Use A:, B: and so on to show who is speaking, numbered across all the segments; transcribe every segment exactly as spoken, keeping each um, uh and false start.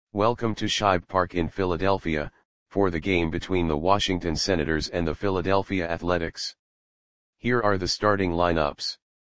A: Welcome to Shibe Park in Philadelphia, for the game between the Washington Senators and the Philadelphia Athletics. Here are the starting lineups.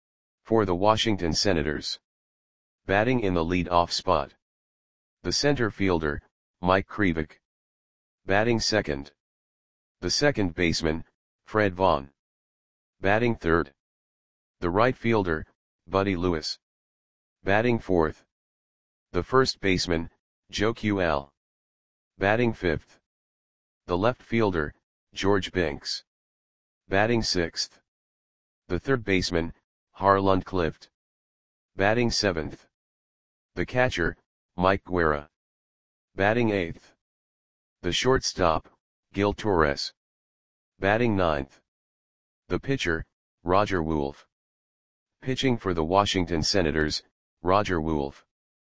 A: For the Washington Senators. Batting in the lead-off spot. The center fielder, Mike Krivik. Batting second. The second baseman, Fred Vaughn. Batting third. The right fielder, Buddy Lewis. Batting fourth. The first baseman, Joe Q L. Batting fifth. The left fielder, George Binks. Batting sixth. The third baseman, Harlan Clift. Batting seventh. The catcher, Mike Guerra. Batting eighth. The shortstop, Gil Torres. Batting ninth. The pitcher, Roger Wolf. Pitching for the Washington Senators, Roger Wolf.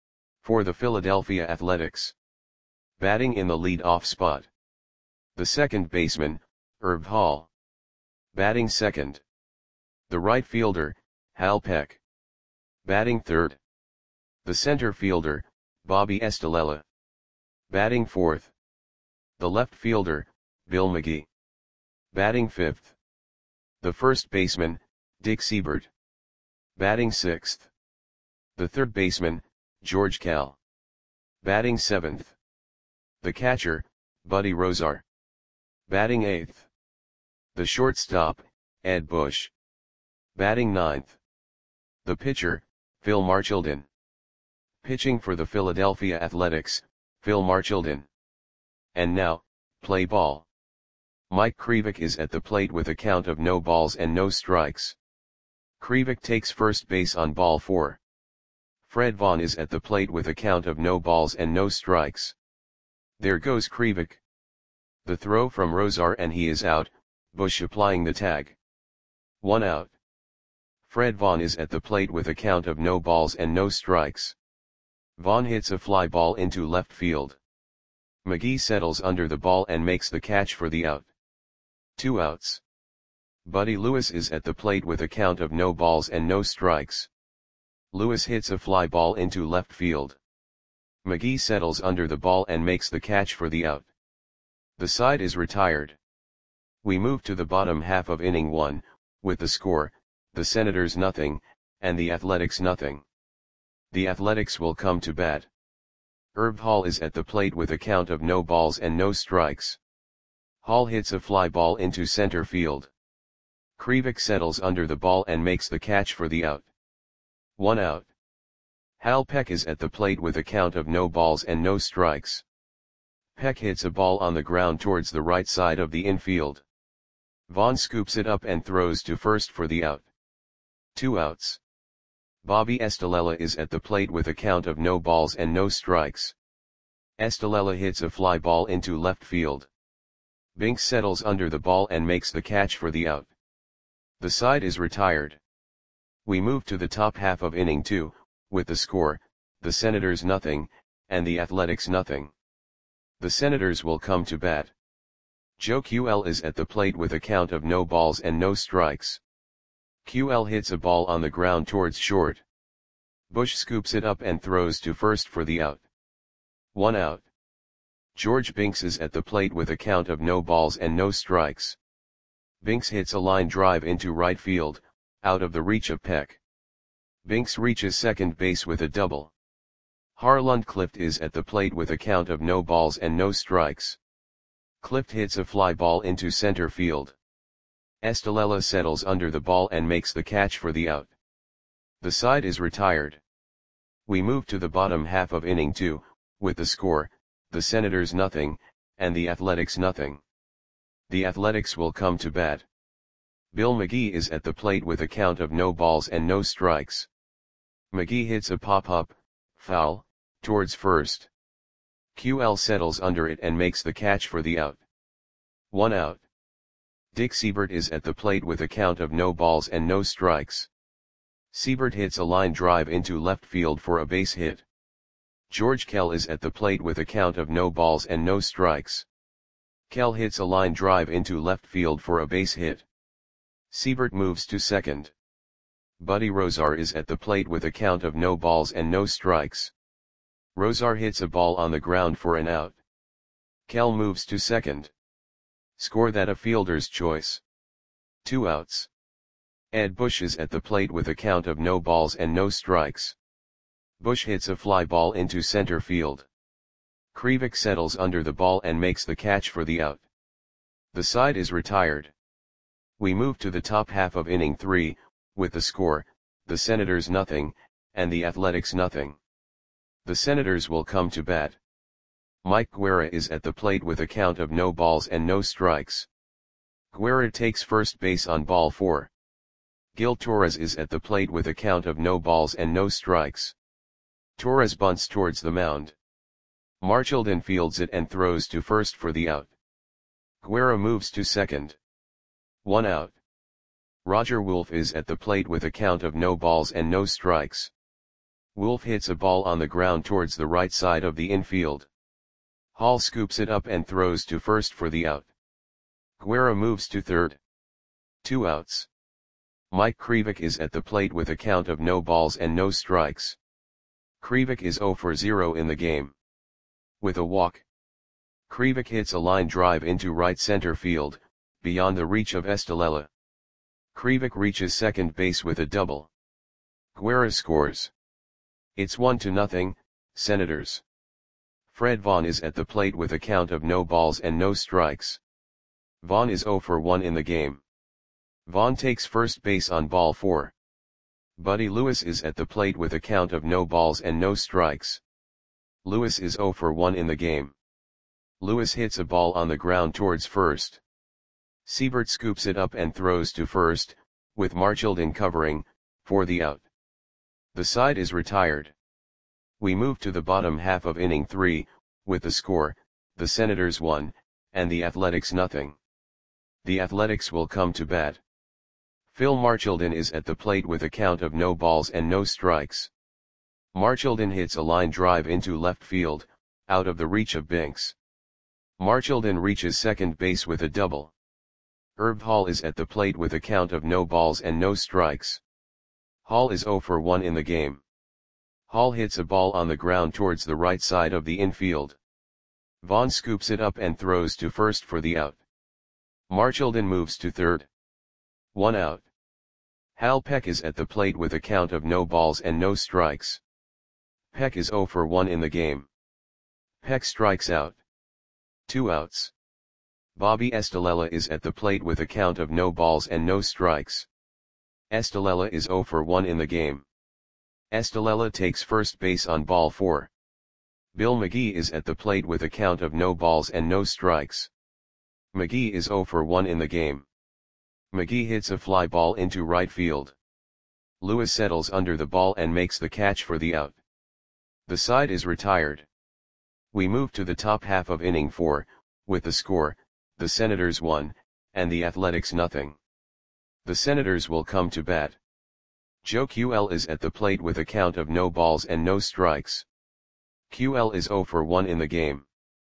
A: For the Philadelphia Athletics. Batting in the lead-off spot. The second baseman, Herb Hall. Batting second. The right fielder, Hal Peck. Batting third. The center fielder, Bobby Estalella. Batting fourth. The left fielder, Bill McGee. Batting fifth. The first baseman, Dick Siebert. Batting sixth. The third baseman, George Kell. Batting seventh. The catcher, Buddy Rozar. Batting eighth. The shortstop, Ed Bush. Batting ninth. The pitcher, Phil Marchildon. Pitching for the Philadelphia Athletics, Phil Marchildon. And now, play ball. Mike Krivik is at the plate with a count of no balls and no strikes. Krivik takes first base on ball four. Fred Vaughn is at the plate with a count of no balls and no strikes. There goes Krivik. The throw from Rozar and he is out, Bush applying the tag. One out. Fred Vaughn is at the plate with a count of no balls and no strikes. Vaughn hits a fly ball into left field. McGee settles under the ball and makes the catch for the out. Two outs. Buddy Lewis is at the plate with a count of no balls and no strikes. Lewis hits a fly ball into left field. McGee settles under the ball and makes the catch for the out. The side is retired. We move to the bottom half of inning one, with the score, the Senators nothing, and the Athletics nothing. The Athletics will come to bat. Herb Hall is at the plate with a count of no balls and no strikes. Hall hits a fly ball into center field. Krivik settles under the ball and makes the catch for the out. One out. Hal Peck is at the plate with a count of no balls and no strikes. Peck hits a ball on the ground towards the right side of the infield. Vaughn scoops it up and throws to first for the out. Two outs. Bobby Estalella is at the plate with a count of no balls and no strikes. Estalella hits a fly ball into left field. Binks settles under the ball and makes the catch for the out. The side is retired. We move to the top half of inning two, with the score, the Senators nothing, and the Athletics nothing. The Senators will come to bat. Joe Q L is at the plate with a count of no balls and no strikes. Q L hits a ball on the ground towards short. Bush scoops it up and throws to first for the out. One out. George Binks is at the plate with a count of no balls and no strikes. Binks hits a line drive into right field, out of the reach of Peck. Binks reaches second base with a double. Harlan Clift is at the plate with a count of no balls and no strikes. Clift hits a fly ball into center field. Estalella settles under the ball and makes the catch for the out. The side is retired. We move to the bottom half of inning two, with the score, the Senators nothing, and the Athletics nothing. The Athletics will come to bat. Bill McGee is at the plate with a count of no balls and no strikes. McGee hits a pop-up, foul, towards first. Q L settles under it and makes the catch for the out. One out. Dick Siebert is at the plate with a count of no balls and no strikes. Siebert hits a line drive into left field for a base hit. George Kell is at the plate with a count of no balls and no strikes. Kell hits a line drive into left field for a base hit. Siebert moves to second. Buddy Rozar is at the plate with a count of no balls and no strikes. Rosar hits a ball on the ground for an out. Kell moves to second. Score that a fielder's choice. Two outs. Ed Bush is at the plate with a count of no balls and no strikes. Bush hits a fly ball into center field. Krivik settles under the ball and makes the catch for the out. The side is retired. We move to the top half of inning three, with the score, the Senators nothing, and the Athletics nothing. The Senators will come to bat. Mike Guerra is at the plate with a count of no balls and no strikes. Guerra takes first base on ball four. Gil Torres is at the plate with a count of no balls and no strikes. Torres bunts towards the mound. Marchildon fields it and throws to first for the out. Guerra moves to second. One out. Roger Wolf is at the plate with a count of no balls and no strikes. Wolf hits a ball on the ground towards the right side of the infield. Hall scoops it up and throws to first for the out. Guerra moves to third. Two outs. Mike Krivik is at the plate with a count of no balls and no strikes. Krivik is zero for zero in the game. With a walk. Krivik hits a line drive into right center field, beyond the reach of Estalella. Krivik reaches second base with a double. Guerra scores. It's one to nothing, Senators. Fred Vaughn is at the plate with a count of no balls and no strikes. Vaughn is zero for one in the game. Vaughn takes first base on ball four. Buddy Lewis is at the plate with a count of no balls and no strikes. Lewis is zero for one in the game. Lewis hits a ball on the ground towards first. Siebert scoops it up and throws to first, with Marchildon covering, for the out. The side is retired. We move to the bottom half of inning three, with the score, the Senators one, and the Athletics nothing. The Athletics will come to bat. Phil Marchildon is at the plate with a count of no balls and no strikes. Marchildon hits a line drive into left field, out of the reach of Binks. Marchildon reaches second base with a double. Herb Hall is at the plate with a count of no balls and no strikes. Hall is zero for one in the game. Hall hits a ball on the ground towards the right side of the infield. Vaughn scoops it up and throws to first for the out. Marchildon moves to third. One out. Hal Peck is at the plate with a count of no balls and no strikes. Peck is zero for one in the game. Peck strikes out. Two outs. Bobby Estalella is at the plate with a count of no balls and no strikes. Estalella is zero for one in the game. Estalella takes first base on ball four. Bill McGee is at the plate with a count of no balls and no strikes. McGee is zero for one in the game. McGee hits a fly ball into right field. Lewis settles under the ball and makes the catch for the out. The side is retired. We move to the top half of inning four, with the score, the Senators one, and the Athletics nothing. The Senators will come to bat. Joe Q L is at the plate with a count of no balls and no strikes. Q L is zero for one in the game.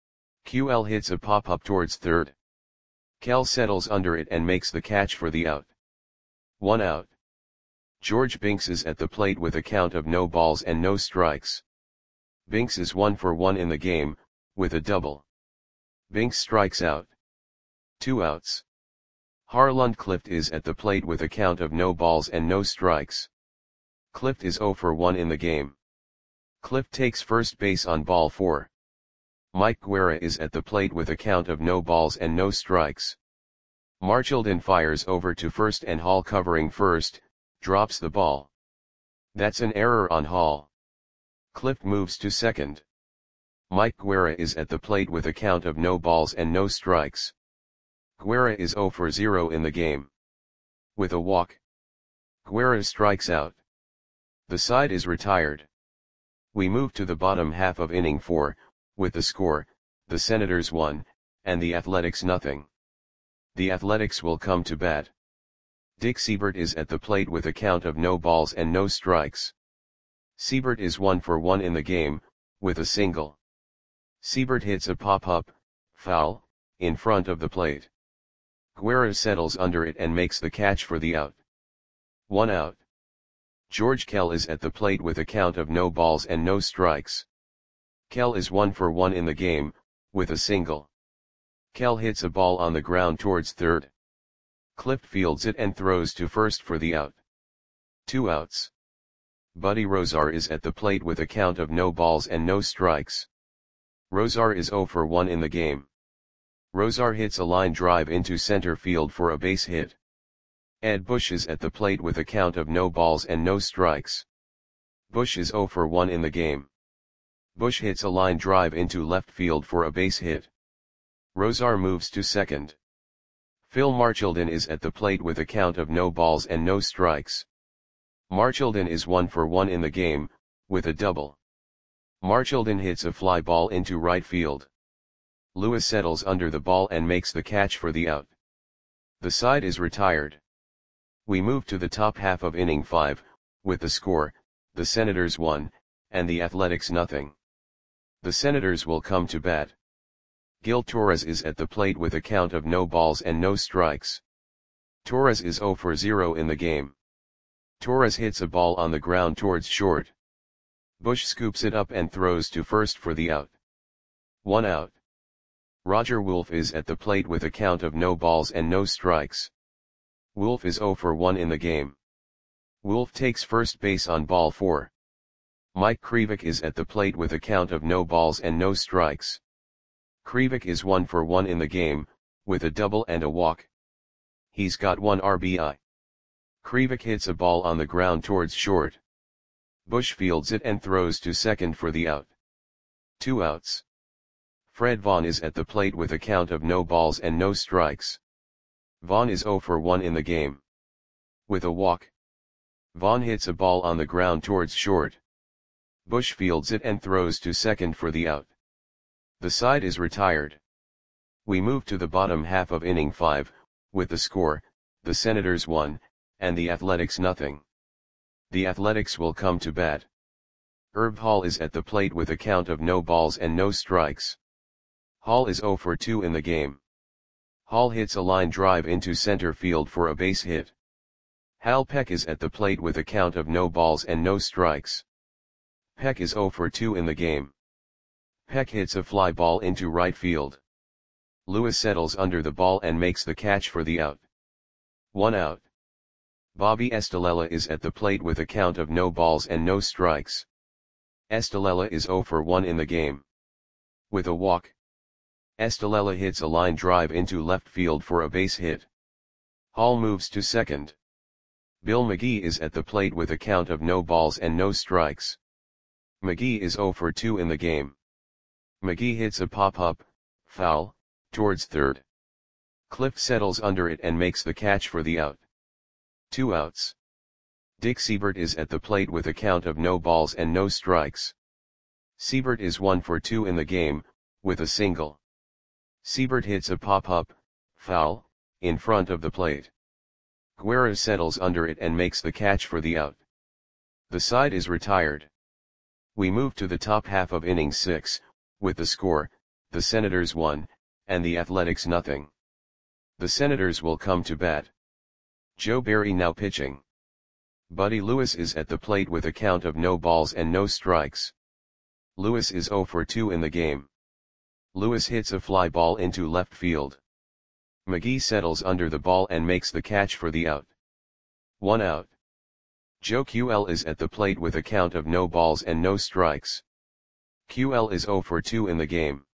A: Q L hits a pop-up towards third. Kell settles under it and makes the catch for the out. One out. George Binks is at the plate with a count of no balls and no strikes. Binks is one for one in the game, with a double. Binks strikes out. Two outs. Harland Clift is at the plate with a count of no balls and no strikes. Clift is zero for one in the game. Clift takes first base on ball four. Mike Guerra is at the plate with a count of no balls and no strikes. Marchildon fires over to first and Hall covering first, drops the ball. That's an error on Hall. Clift moves to second. Mike Guerra is at the plate with a count of no balls and no strikes. Guerra is zero for zero in the game. With a walk. Guerra strikes out. The side is retired. We move to the bottom half of inning four, with the score, the Senators one, and the Athletics nothing. The Athletics will come to bat. Dick Siebert is at the plate with a count of no balls and no strikes. Siebert is one for one in the game, with a single. Siebert hits a pop-up, foul, in front of the plate. Guerra settles under it and makes the catch for the out. One out. George Kell is at the plate with a count of no balls and no strikes. Kell is one for one in the game, with a single. Kell hits a ball on the ground towards third. Cliff fields it and throws to first for the out. Two outs. Buddy Rosar is at the plate with a count of no balls and no strikes. Rosar is zero for one in the game. Rosar hits a line drive into center field for a base hit. Ed Bush is at the plate with a count of no balls and no strikes. Bush is zero for one in the game. Bush hits a line drive into left field for a base hit. Rosar moves to second. Phil Marchildon is at the plate with a count of no balls and no strikes. Marchildon is one for one in the game, with a double. Marchildon hits a fly ball into right field. Lewis settles under the ball and makes the catch for the out. The side is retired. We move to the top half of inning five, with the score, the Senators one, and the Athletics nothing. The Senators will come to bat. Gil Torres is at the plate with a count of no balls and no strikes. Torres is zero for zero in the game. Torres hits a ball on the ground towards short. Bush scoops it up and throws to first for the out. One out. Roger Wolf is at the plate with a count of no balls and no strikes. Wolf is zero for one in the game. Wolf takes first base on ball four. Mike Krivik is at the plate with a count of no balls and no strikes. Krivik is one for one in the game, with a double and a walk. He's got one R B I. Krivik hits a ball on the ground towards short. Bush fields it and throws to second for the out. Two outs. Fred Vaughn is at the plate with a count of no balls and no strikes. Vaughn is zero for one in the game. With a walk. Vaughn hits a ball on the ground towards short. Bush fields it and throws to second for the out. The side is retired. We move to the bottom half of inning five, with the score, the Senators one, and the Athletics nothing. The Athletics will come to bat. Herb Hall is at the plate with a count of no balls and no strikes. Hall is zero for two in the game. Hall hits a line drive into center field for a base hit. Hal Peck is at the plate with a count of no balls and no strikes. Peck is zero for two in the game. Peck hits a fly ball into right field. Lewis settles under the ball and makes the catch for the out. One out. Bobby Estalella is at the plate with a count of no balls and no strikes. Estalella is zero for one in the game. With a walk. Estalella hits a line drive into left field for a base hit. Hall moves to second. Bill McGee is at the plate with a count of no balls and no strikes. McGee is zero for two in the game. McGee hits a pop-up, foul, towards third. Cliff settles under it and makes the catch for the out. Two outs. Dick Siebert is at the plate with a count of no balls and no strikes. Siebert is one for two in the game, with a single. Siebert hits a pop-up, foul, in front of the plate. Guerra settles under it and makes the catch for the out. The side is retired. We move to the top half of inning six, with the score, the Senators one, and the Athletics nothing. The Senators will come to bat. Joe Barry now pitching. Buddy Lewis is at the plate with a count of no balls and no strikes. Lewis is zero for two in the game. Lewis hits a fly ball into left field. McGee settles under the ball and makes the catch for the out. One out. Joe Q L is at the plate with a count of no balls and no strikes. Q L is zero for two in the game.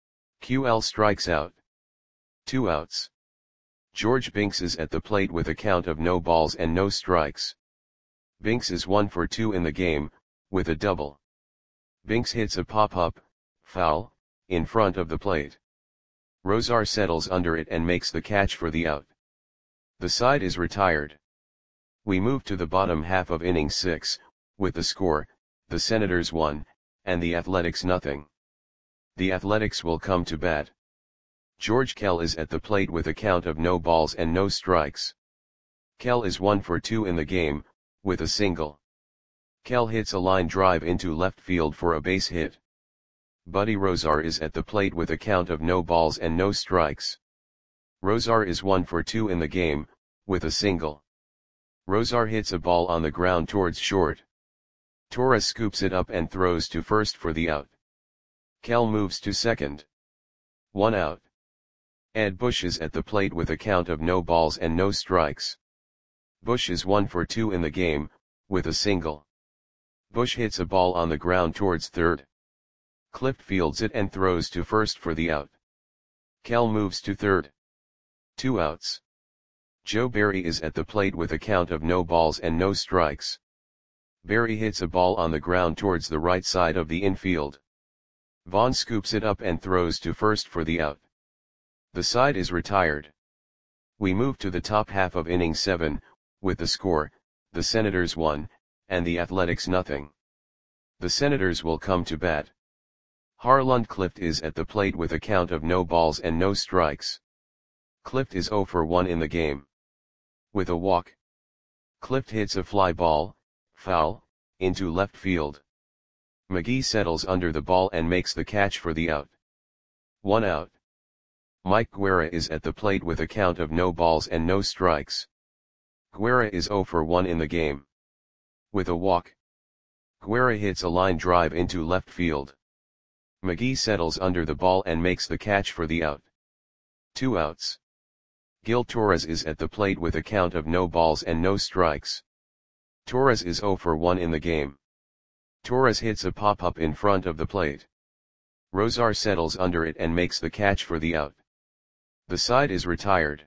A: Q L strikes out. Two outs. George Binks is at the plate with a count of no balls and no strikes. Binks is one for two in the game, with a double. Binks hits a pop-up, foul, in front of the plate. Rosar settles under it and makes the catch for the out. The side is retired. We move to the bottom half of inning six, with the score, the Senators one, and the Athletics nothing. The Athletics will come to bat. George Kell is at the plate with a count of no balls and no strikes. Kell is one for two in the game, with a single. Kell hits a line drive into left field for a base hit. Buddy Rosar is at the plate with a count of no balls and no strikes. Rosar is one for two in the game, with a single. Rosar hits a ball on the ground towards short. Torres scoops it up and throws to first for the out. Kell moves to second. One out. Ed Bush is at the plate with a count of no balls and no strikes. Bush is one for two in the game, with a single. Bush hits a ball on the ground towards third. Clift fields it and throws to first for the out. Kell moves to third. Two outs. Joe Barry is at the plate with a count of no balls and no strikes. Barry hits a ball on the ground towards the right side of the infield. Vaughn scoops it up and throws to first for the out. The side is retired. We move to the top half of inning seven, with the score, the Senators one, and the Athletics nothing. The Senators will come to bat. Harland Clift is at the plate with a count of no balls and no strikes. Clift is zero for one in the game. With a walk. Clift hits a fly ball, foul, into left field. McGee settles under the ball and makes the catch for the out. One out. Mike Guerra is at the plate with a count of no balls and no strikes. Guerra is zero for one in the game. With a walk. Guerra hits a line drive into left field. McGee settles under the ball and makes the catch for the out. Two outs. Gil Torres is at the plate with a count of no balls and no strikes. Torres is zero for one in the game. Torres hits a pop-up in front of the plate. Rosar settles under it and makes the catch for the out. The side is retired.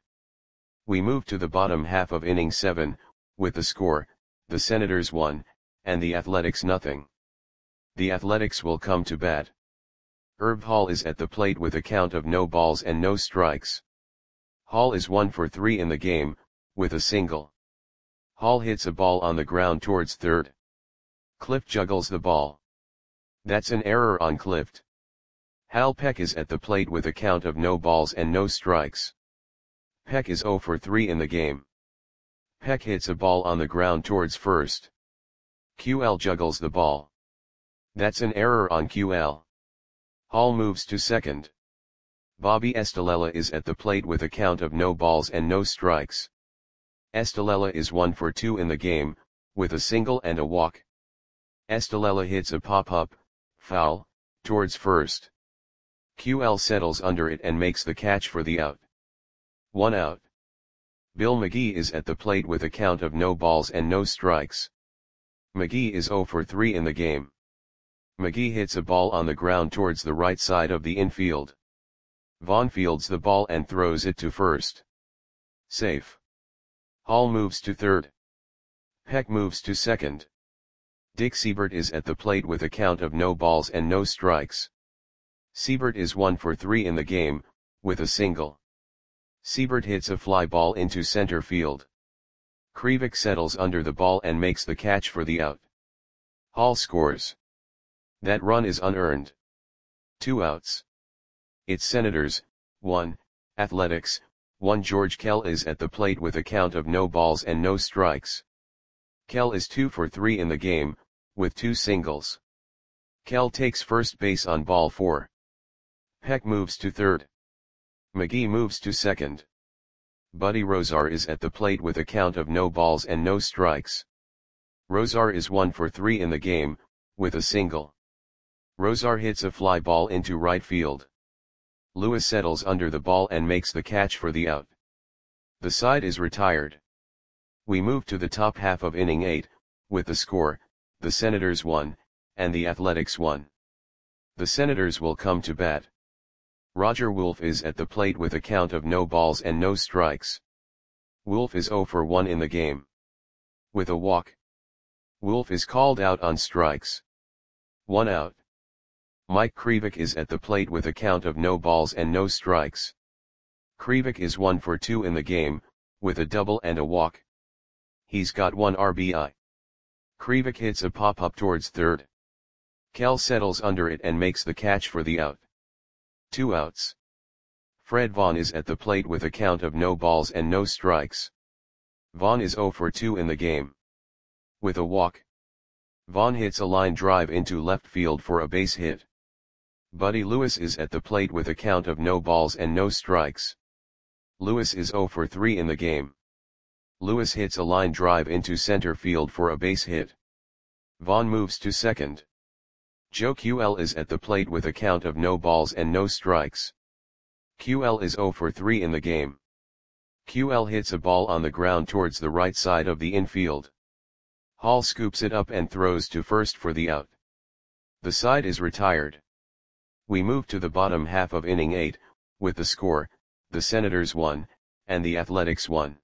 A: We move to the bottom half of inning seven, with the score, the Senators one, and the Athletics nothing. The Athletics will come to bat. Herb Hall is at the plate with a count of no balls and no strikes. Hall is one for three in the game, with a single. Hall hits a ball on the ground towards third. Clift juggles the ball. That's an error on Clift. Hal Peck is at the plate with a count of no balls and no strikes. Peck is zero for three in the game. Peck hits a ball on the ground towards first. Q L juggles the ball. That's an error on Q L. Hall moves to second. Bobby Estalella is at the plate with a count of no balls and no strikes. Estalella is one for two in the game, with a single and a walk. Estalella hits a pop-up, foul, towards first. Q L settles under it and makes the catch for the out. One out. Bill McGee is at the plate with a count of no balls and no strikes. McGee is zero for three in the game. McGee hits a ball on the ground towards the right side of the infield. Vaughn fields the ball and throws it to first. Safe. Hall moves to third. Peck moves to second. Dick Siebert is at the plate with a count of no balls and no strikes. Siebert is one for three in the game, with a single. Siebert hits a fly ball into center field. Krivik settles under the ball and makes the catch for the out. Hall scores. That run is unearned. Two outs. It's Senators, one, Athletics, one. George Kell is at the plate with a count of no balls and no strikes. Kell is two for three in the game, with two singles. Kell takes first base on ball four. Peck moves to third. McGee moves to second. Buddy Rosar is at the plate with a count of no balls and no strikes. Rosar is one for three in the game, with a single. Rosar hits a fly ball into right field. Lewis settles under the ball and makes the catch for the out. The side is retired. We move to the top half of inning eight, with the score, the Senators one, and the Athletics one. The Senators will come to bat. Roger Wolf is at the plate with a count of no balls and no strikes. Wolf is zero for one in the game. With a walk. Wolf is called out on strikes. One out. Mike Krivik is at the plate with a count of no balls and no strikes. Krivik is one for two in the game, with a double and a walk. He's got one R B I. Krivik hits a pop-up towards third. Kell settles under it and makes the catch for the out. Two outs. Fred Vaughn is at the plate with a count of no balls and no strikes. Vaughn is zero for two in the game. With a walk. Vaughn hits a line drive into left field for a base hit. Buddy Lewis is at the plate with a count of no balls and no strikes. Lewis is zero for three in the game. Lewis hits a line drive into center field for a base hit. Vaughn moves to second. Joe Q L is at the plate with a count of no balls and no strikes. Q L is zero for three in the game. Q L hits a ball on the ground towards the right side of the infield. Hall scoops it up and throws to first for the out. The side is retired. We move to the bottom half of inning eight, with the score, the Senators one, and the Athletics one.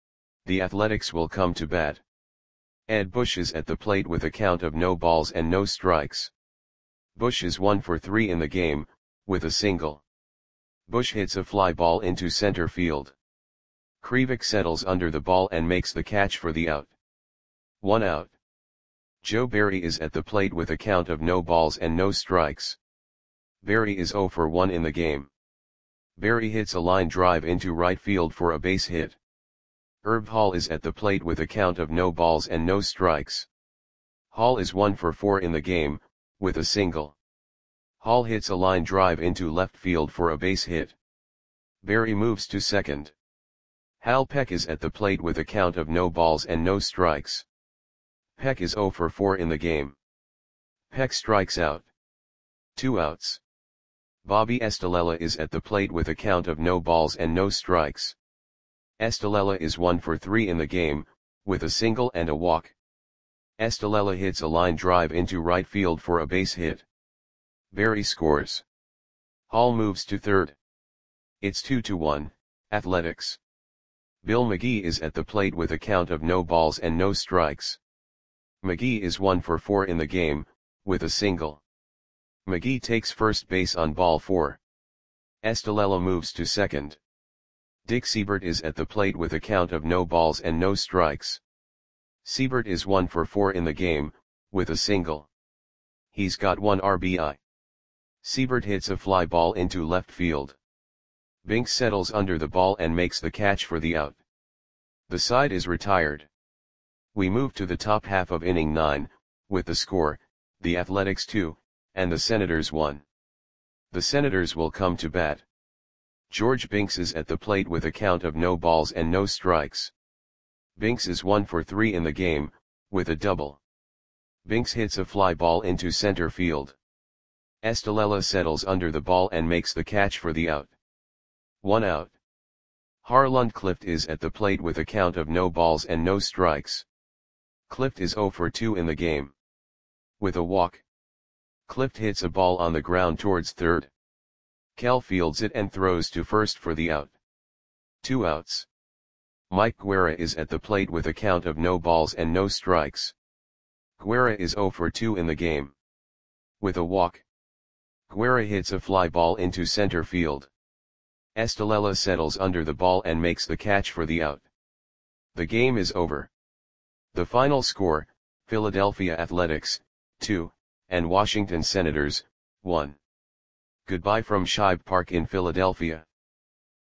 A: The Athletics will come to bat. Ed Bush is at the plate with a count of no balls and no strikes. Bush is one for three in the game, with a single. Bush hits a fly ball into center field. Krivik settles under the ball and makes the catch for the out. One out. Joe Barry is at the plate with a count of no balls and no strikes. Barry is zero for one in the game. Barry hits a line drive into right field for a base hit. Herb Hall is at the plate with a count of no balls and no strikes. Hall is one for four in the game, with a single. Hall hits a line drive into left field for a base hit. Barry moves to second. Hal Peck is at the plate with a count of no balls and no strikes. Peck is zero for four in the game. Peck strikes out. Two outs. Bobby Estalella is at the plate with a count of no balls and no strikes. Estalella is one for three in the game, with a single and a walk. Estalella hits a line drive into right field for a base hit. Barry scores. Hall moves to third. It's two to one, Athletics. Bill McGee is at the plate with a count of no balls and no strikes. McGee is one for four in the game, with a single. McGee takes first base on ball four. Estalella moves to second. Dick Siebert is at the plate with a count of no balls and no strikes. Siebert is one for four in the game, with a single. He's got one R B I. Siebert hits a fly ball into left field. Binks settles under the ball and makes the catch for the out. The side is retired. We move to the top half of inning nine, with the score, the Athletics two, and the Senators one. The Senators will come to bat. George Binks is at the plate with a count of no balls and no strikes. Binks is one for three in the game, with a double. Binks hits a fly ball into center field. Estalella settles under the ball and makes the catch for the out. One out. Harland Clift is at the plate with a count of no balls and no strikes. Clift is zero for two in the game. With a walk. Clift hits a ball on the ground towards third. Kell fields it and throws to first for the out. Two outs. Mike Guerra is at the plate with a count of no balls and no strikes. Guerra is zero for two in the game. With a walk. Guerra hits a fly ball into center field. Estalella settles under the ball and makes the catch for the out. The game is over. The final score, Philadelphia Athletics, two, and Washington Senators, one. Goodbye from Shibe Park in Philadelphia.